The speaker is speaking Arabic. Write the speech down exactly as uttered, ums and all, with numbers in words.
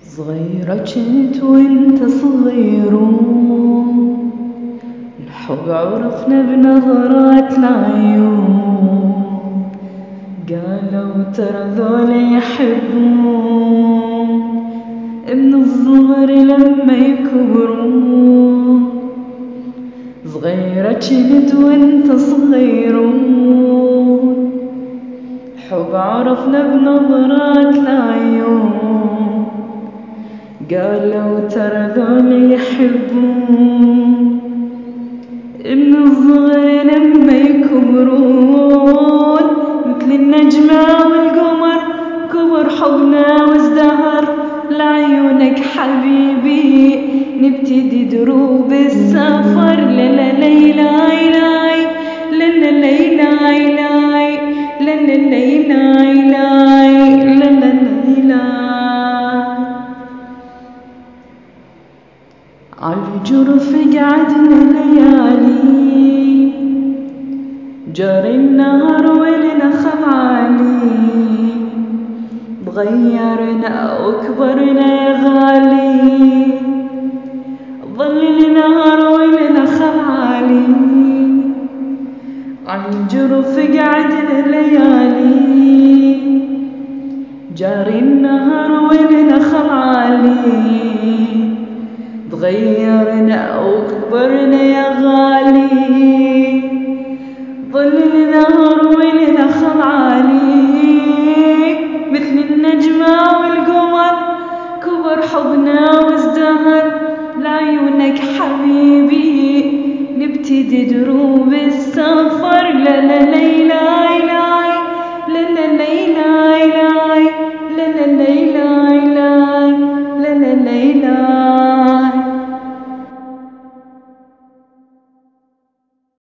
صغيرة جنت وانت صغير، الحب عرفنا بنظرات العيون، قالوا ترى ذول يحبون من الصغر لما يكبرون. صغيرة جنت وانت صغيرون، حب عرفنا بنظرات العيون، قالوا ترى ذول يحبون من الصغر لما يكبرون. مثل النجمة والقمر كبر حبنا وازدهر لعيونك حبيبي، نبتدي دروب السفر. لا لا لا لا لا لا لا لا لا لا لا. عالجرف قعدنا ليالي، جاري النهر ولنا خمعالي، تغيرنا وكبرنا يا غالي، ظل النهر ولنا خمعالي. عالجرف قعدنا ليالي، جاري النهر ولنا خمعالي، تغيرنا وكبرنا يا غالي، ظل النهر ولنا خمعالي. مثل النجمة والقمر كبر حبنا وازدهر لعيونك حبيبي، نبتدي دروب السفر. لا لا لا لا لا لا لا لا لا لا لا لا